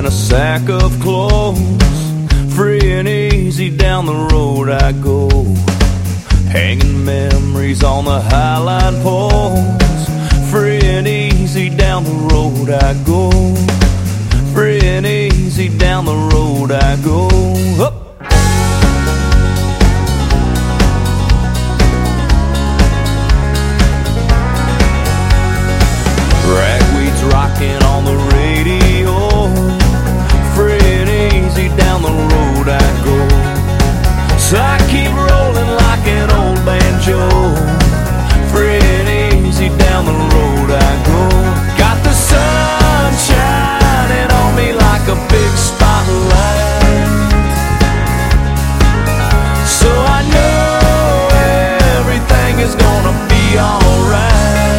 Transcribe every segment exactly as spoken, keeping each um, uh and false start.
a sack of clothes. Free and easy down the road I go, hanging memories on the highline poles. Free and easy down the road I go, free and easy down the road I go. Up. Ragweed's rocking on the radio, free and easy down the road I go. So I keep rolling like an old banjo, free and easy down the road I go. Got the sun shining on me like a big spotlight, so I know everything is gonna be alright.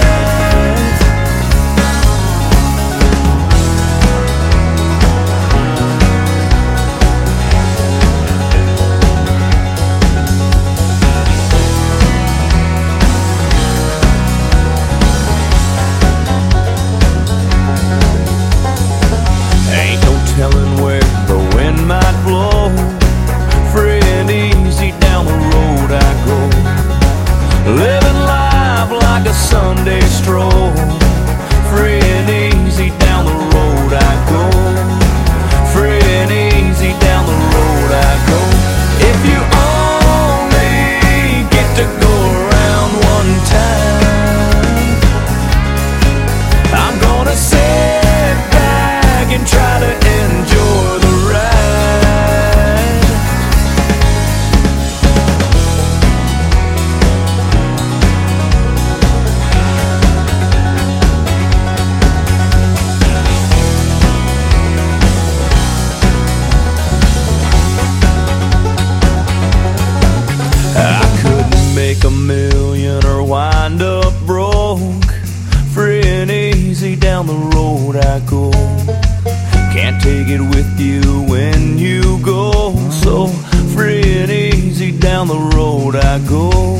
Telling where the wind might blow, free and easy down the road I go. Living life like a Sunday stroll, free and easy down the road I go. Free and easy down the road I go. If you only get to go around one time, I'm gonna sit back and try to enjoy the ride. I couldn't make a million or wind up broke, free and easy down the road I go. Can't take it with you when you go, so free and easy down the road I go.